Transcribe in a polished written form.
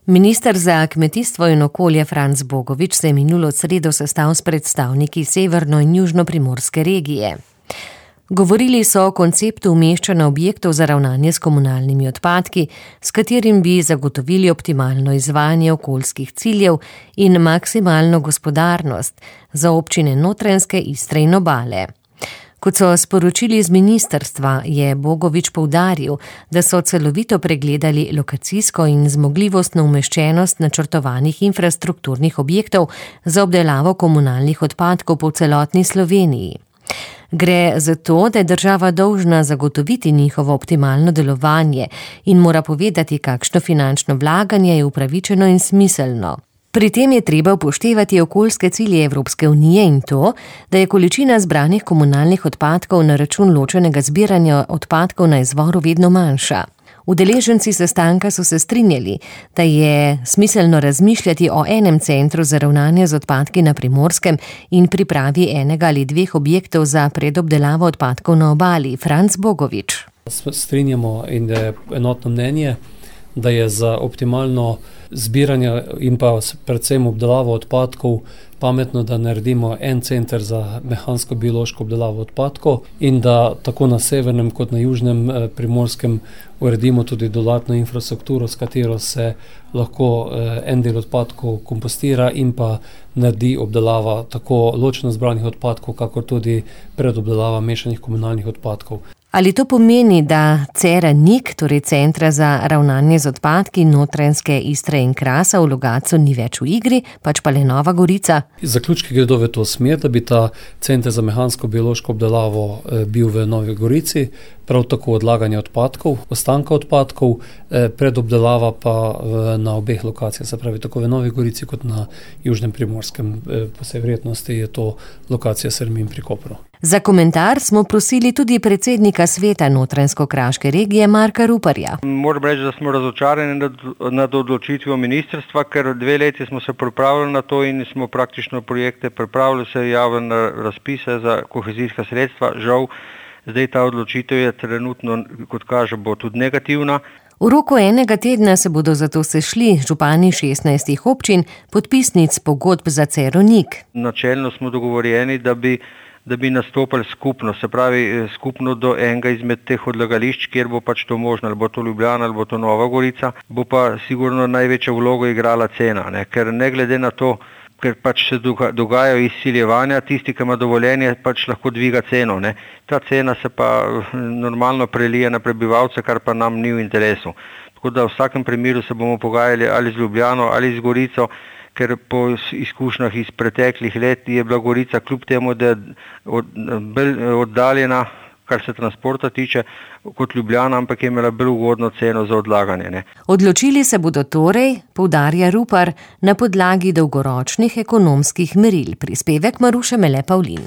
Minister za kmetijstvo in okolje Franc Bogovič se je minulo sredo sestal s predstavniki severno- in južno-primorske regije. Govorili so o konceptu umeščanja objektov za ravnanje s komunalnimi odpadki, s katerim bi zagotovili optimalno izvajanje okoljskih ciljev in maksimalno gospodarnost za občine Notranjske, Istre in Obale. Kot so sporočili iz ministrstva, je Bogovič poudaril, da so celovito pregledali lokacijsko in zmogljivostno umeščenost načrtovanih infrastrukturnih objektov za obdelavo komunalnih odpadkov po celotni Sloveniji. Gre za to, da je država dolžna zagotoviti njihovo optimalno delovanje in mora povedati, kakšno finančno vlaganje je upravičeno in smiselno. Pri tem je treba upoštevati okoljske cilje Evropske unije in to, da je količina zbranih komunalnih odpadkov na račun ločenega zbiranja odpadkov na izvoru vedno manjša. Udeleženci sestanka so se strinjali, da je smiselno razmišljati o enem centru za ravnanje z odpadki na Primorskem in pripravi enega ali dveh objektov za predobdelavo odpadkov na Obali. Franc Bogovič. Strinjamo in da je enotno mnenje, da je za optimalno zbiranje in pa predvsem obdelavo odpadkov pametno, da naredimo en center za mehansko-biološko obdelavo odpadkov in da tako na severnem kot na južnem Primorskem uredimo tudi dodatno infrastrukturo, s katero se lahko en del odpadkov kompostira in pa naredi obdelava tako ločeno zbranih odpadkov, kakor tudi predobdelava mešanih komunalnih odpadkov. Ali to pomeni, da CERA-NIK, torej Centra za ravnanje z odpadki Notranjske, Istre in Krasa v Logatcu ni več v igri, pač pa le Nova Gorica? Zaključki gredo v to smer, da bi ta center za mehansko-biološko obdelavo bil v Novi Gorici, prav tako odlaganje odpadkov, ostanka odpadkov, predobdelava pa na obeh lokacijah, se pravi tako v Novi Gorici kot na južnem Primorskem. Po vsej verjetnosti je to lokacija Sermin pri Kopru. Za komentar smo prosili tudi predsednika sveta Notranjsko-kraške regije Marka Ruparja. Moram reči, da smo razočarani nad odločitvijo ministrstva, ker 2 leti smo se pripravili na to in smo praktično projekte pripravili, se javili na razpise za kohezijska sredstva. Žal, zdaj ta odločitev je trenutno, kot kaže, bo tudi negativna. V roku enega tedna se bodo zato sešli župani 16 občin, podpisnic pogodb za CERA-NIK. Načelno smo dogovorjeni, da bi nastopili skupno, se pravi skupno do enega izmed teh odlagališč, kjer bo pač to možno, ali bo to Ljubljana, ali bo to Nova Gorica, bo pa sigurno največjo vlogo igrala cena, ker ne glede na to, ker pač se dogajajo izsiljevanja, tisti, ki ima dovoljenje, pač lahko dviga ceno. Ta cena se pa normalno prelije na prebivalce, kar pa nam ni v interesu. Tako da v vsakem primeru se bomo pogajali ali z Ljubljano ali z Gorico, ker po izkušnjah iz preteklih let je bila Gorica kljub temu, da je bolj oddaljena, kar se transporta tiče, kot Ljubljana, ampak je imela bolj ugodno ceno za odlaganje. Odločili se bodo torej, poudarja Rupar, na podlagi dolgoročnih ekonomskih meril. Prispevek Maruše Mele Pavlin.